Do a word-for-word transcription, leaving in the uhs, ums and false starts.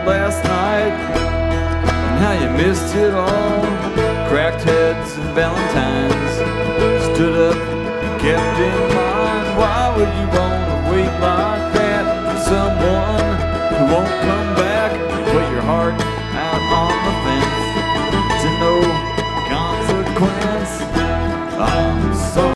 last night, and how you missed it all. Cracked heads and valentines stood up, kept in